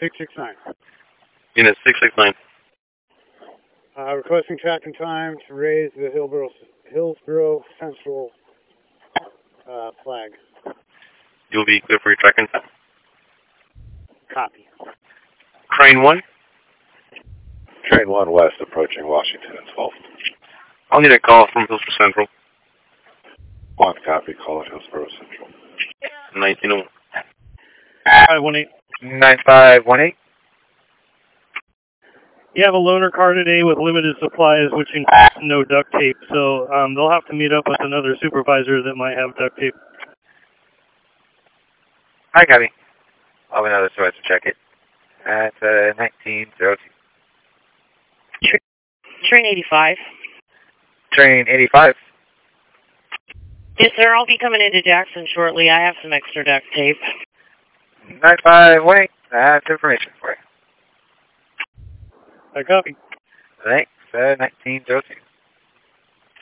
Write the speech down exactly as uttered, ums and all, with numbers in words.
six six nine. Unit six six nine. Uh, requesting track and time to raise the Hillsboro, Hillsboro Central uh, flag. You'll be clear for your tracking. Copy. Train one. Train one west approaching Washington and twelfth. I'll need a call from Hillsboro Central. One copy, call it Hillsboro Central. nineteen oh one. five one eight. nine five one eight. You have a loaner car today with limited supplies, which includes no duct tape, so um, they'll have to meet up with another supervisor that might have duct tape. Hi, copy. I'll have another supervisor check it. That's uh, nineteen oh two. Train eighty-five. Train eighty-five. Yes, sir. I'll be coming into Jackson shortly. I have some extra duct tape. nine five one eight. That's information for you. I copy. Thanks. Uh, nineteen oh two.